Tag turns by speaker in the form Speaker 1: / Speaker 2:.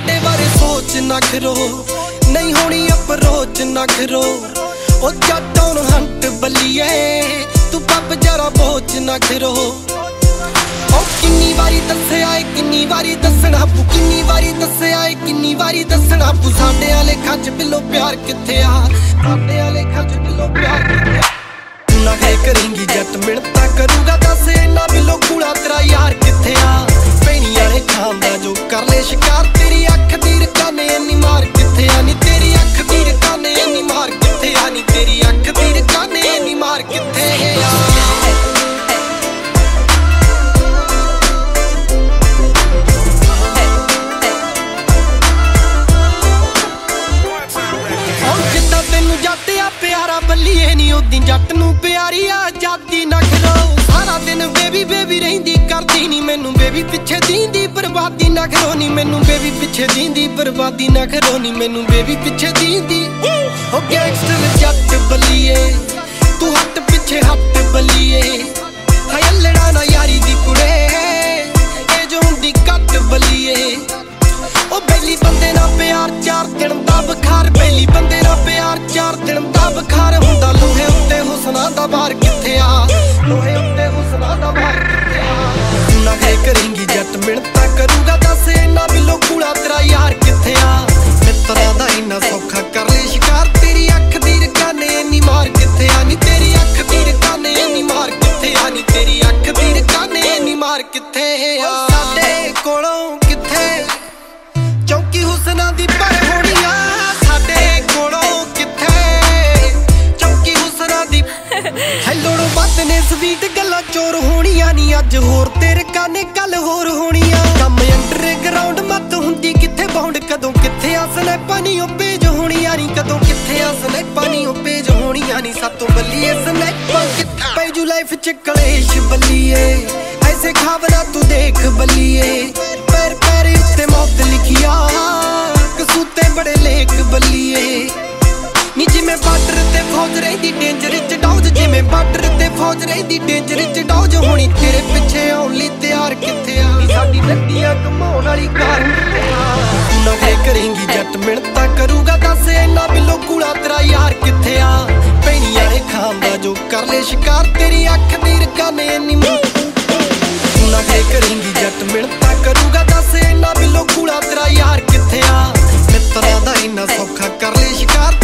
Speaker 1: ਸਾਡੇ ਬਾਰੇ ਸੋਚ ਨਾ ਕਰੋ, ਨਹੀਂ ਹੋਣੀ ਅਪਰੋਚ ਨਾ ਕਰੋ। ਉਹ ਜੱਟਾਂ ਨੂੰ ਹੰਟ ਬੱਲੀਏ, ਤੂੰ ਪੱਪ ਜਰਾ ਬੋਚ ਨਾ ਕਰੋ। ਉਹ ਕਿੰਨੀ ਵਾਰੀ ਦੱਸਿਆ ਏ, ਕਿੰਨੀ ਵਾਰੀ ਦੱਸਣਾ ਪੂ, ਕਿੰਨੀ ਵਾਰੀ ਦੱਸਿਆ ਏ, ਕਿੰਨੀ ਵਾਰੀ ਦੱਸਣਾ ਪੂ। ਸਾਡੇ ਵਾਲੇ ਖੱਜ ਬਿੱਲੋ ਪਿਆਰ ਕਿੱਥੇ ਆ, ਸਾਡੇ ਵਾਲੇ ਖੱਜ ਬਿੱਲੋ ਪਿਆਰ ਕਿੱਥੇ ਆ। ਤੂੰ ਨਾ ਗਏ ਕਰੇਂਗੀ ਜੱਟ ਮਿਹਨਤਾਂ ਕਰੂਗਾ, ਦੱਸ ਇਹਨਾਂ ਬਿੱਲੋ ਕੂੜਾ ਤੇਰਾ ਯਾਰ ਕਿੱਥੇ ਆ। ਪੈਣੀਆਂ ਨੇ ਖਾਂਦਾ ਜੋ ਕਰ ਲੈ ਸ਼ਿਕਾਰ, ਤੇਰੀ ਅੱਖ ਦੀ ਰਕਾਨੇ ਇੰਨੀ ਮਾਰ ਕਿੱਥੇ ਆ ਨੀ, ਤੇਰੀ ਅੱਖ ਦੀ ਰਕਾਨੇ ਇੰਨੀ ਮਾਰ ਕਿੱਥੇ ਆ ਨੀ, ਤੇਰੀ ਅੱਖ ਦੀ ਰਕਾਨੇ ਇੰਨੀ ਮਾਰ ਕਿੱਥੇ ਆ। ਜੱਟ ਆ ਪਿਆਰਾ ਬੱਲੀਏ ਨੀ ਉਦੀ ਜੱਟ ਨੂੰ ਪਿਆਰੀ ਆ ਆਜ਼ਾਦੀ ਨਾ ਖਲੋ। ਸਾਰਾ ਦਿਨ ਬੇਬੀ ਬੇਬੀ ਰਹਿੰਦੀ ਕਰਦੀ ਨੀ ਮੈਨੂੰ, ਬੇਬੀ ਪਿੱਛੇ ਦੀਂਦੀ ਬਰਬਾਦੀ ਨਾ ਕਰੋ ਨੀ ਮੈਨੂੰ, ਬੇਬੀ ਪਿੱਛੇ ਦੀਂਦੀ ਬਰਬਾਦੀ ਨਾ ਕਰੋ ਨੀ ਮੈਨੂੰ, ਬੇਬੀ ਪਿੱਛੇ ਦੀਂਦੀ। ਉਹ ਗੈਂਗਸਟਰ ਜੱਟ ਬੱਲੀਏ, ਤੂੰ ਹੱਟ ਪਿੱਛੇ ਹੱਟ ਬੱਲੀਏ। ਹਾਏ ਲੜਾ ਨਾ ਯਾਰੀ ਦੀ ਕੁੜੇ, ਇਹ ਜੋ ਹੁੰਦੀ ਕੱਟ ਬੱਲੀਏ। ਉਹ ਬੈਲੀ ਬੰਦੇ ਨਾਲ ਪਿਆਰ 4 ਦਿਨ ਦਾ ਬੁਖਾਰ, ਬੈਲੀ ਬੰਦੇ ਨਾਲ ਪਿਆਰ 4 ਦਿਨ ਦਾ ਬੁਖਾਰ ਹੁੰਦਾ। ਲੋਹੇ ਉੱਤੇ ਹੁਸਨਾ ਦਾ ਭਾਰ ਕਿੱਥੇ ਆ, ਲੋਹੇ ਉੱਤੇ ਹੁਸਨਾ ਦਾ ਭਾਰ ਕਿੱਥੇ ਆ। ਤੂੰ ਨਾ ਗਏ ਕਰੇਂਗੀ ਜੱਟ ਮਿਹਨਤਾਂ ਕਰੂਗਾ, ਦੱਸ ਇਹਨਾਂ ਬਿੱਲੋ ਕੂੜਾ ਤੇਰਾ ਯਾਰ ਕਿੱਥੇ ਆ। ਮਿੱਤਰਾਂ ਦਾ ਇੰਨਾ ਸੌਖਾ ਕਰ ਲੈ ਸ਼ਿਕਾਰ, ਤੇਰੀ ਅੱਖ ਦੀ ਰਕਾਨੇ ਇੰਨੀ ਮਾਰ ਕਿੱਥੇ ਆ ਨੀ, ਤੇਰੀ ਅੱਖ ਦੀ ਰਕਾਨੇ ਇੰਨੀ ਮਾਰ ਕਿੱਥੇ ਆ ਨੀ, ਤੇਰੀ ਅੱਖ ਦੀ ਰਕਾਨੇ ਇੰਨੀ ਮਾਰ ਕਿੱਥੇ ਆ। ਸਾਡੇ ਕੋਲੋਂ ਕਿੱਥੇ ਚੌਂਕੀ ਹੁਸਨਾ ਦੀ ਪਰ ਹੋਣੀਆਂ, ਸਾਡੇ ਕੋਲੋਂ ਕਿੱਥੇ ਚੌਂਕੀ ਹੁਸਨਾ ਦੀ। ਹੈਲੋੜੋਂ ਵੱਧ ਨੇ ਸਵੀਟ ਗੱਲਾਂ ਚੋਰ ਹੋਣੀਆਂ ਨੀ, ਅੱਜ ਹੋਰ ਤੇਰੇ ਕਾਨੇ ਕੱਲ ਹੋਰ ਹੋਣੀਆਂ। ਕੰਮ ਅੰਡਰਗਰਾਉਂਡ ਮੱਤ ਹੁੰਦੀ ਕਿੱਥੇ ਬਾਉਂਡ, ਕਦੋਂ ਕਿੱਥੇ ਆ ਸਨੈਪਾਂ ਨੀ ਉਹ ਪੇਜ ਹੋਣੀਆਂ ਨੀ, ਕਦੋਂ ਕਿੱਥੇ ਆ ਸਨੈਪਾਂ ਨੀ ਉਹ ਪੇਜ ਹੋਣੀਆਂ ਨੀ। ਸਾਤੋਂ ਬੱਲੀਏ ਸਨੈਪਾਂ ਕਿੱਥੇ ਪੈ ਜੂ ਲਾਈਫ ਚ ਕਲੇਸ਼ ਬੱਲੀਏ, ਐਸੇ ਖਾਵਨਾ ਤੂੰ ਦੇਖ ਬੱਲੀਏ। ਪੈਰ ਪੈਰ ਉੱਤੇ ਮੌਤ ਲਿਖਿਆ, ਕਸੂਤੇ ਬੜੇ ਲੇਖ ਬੱਲੀਏ ਨੀ। ਜਿਵੇਂ ਬਾਰਡਰ ਤੇ ਫੌਜ ਰਹਿੰਦੀ ਡੇਂਜਰ ਚ ਡੌਜ, ਜਿਵੇਂ ਬਾਰਡਰ ਤੇ ਫੌਜ ਰਹਿੰਦੀ ਡੇਂਜਰ ਚ ਡੌਜ ਹੋਣੀ। ਤੇਰੇ ਪਿੱਛੇ ਆਉਣ ਲਈ ਤਿਆਰ ਕਿੱਥੇ ਆ ਨੀ, ਸਾਡੀ ਨੱਡੀਆਂ ਘਮਾਉਣ ਵਾਲੀ ਕਾਰ ਕਿੱਥੇ ਆ। ਤੂੰ ਨਾ ਗਏ ਕਰੇਂਗੀ ਜੱਟ ਮਿਹਨਤਾਂ ਕਰੂਗਾ, ਦੱਸ ਇਹਨਾਂ ਬਿੱਲੋ ਕੂੜਾ ਤੇਰਾ ਯਾਰ ਕਿੱਥੇ ਆ। ਪੈਣੀਆਂ ਨੇ ਖਾਂਦਾ ਜੋ ਕਰ ਲੈ ਸ਼ਿਕਾਰ, ਤੇਰੀ ਅੱਖ ਦੀ ਰਕਾਨੇ ਇੰਨੀ ਤੂੰ ਨਾ ਗਏ ਕਰੇਂਗੀ ਜੱਟ ਮਿਹਨਤਾਂ ਕਰੂਗਾ, ਦੱਸ ਇਹਨਾਂ ਬਿੱਲੋ ਕੂੜਾ ਤੇਰਾ ਯਾਰ ਕਿੱਥੇ ਆ। ਮਿੱਤਰਾਂ ਦਾ ਇੰਨਾ ਸੌਖਾ ਕਰ ਲੈ ਸ਼ਿਕਾਰ।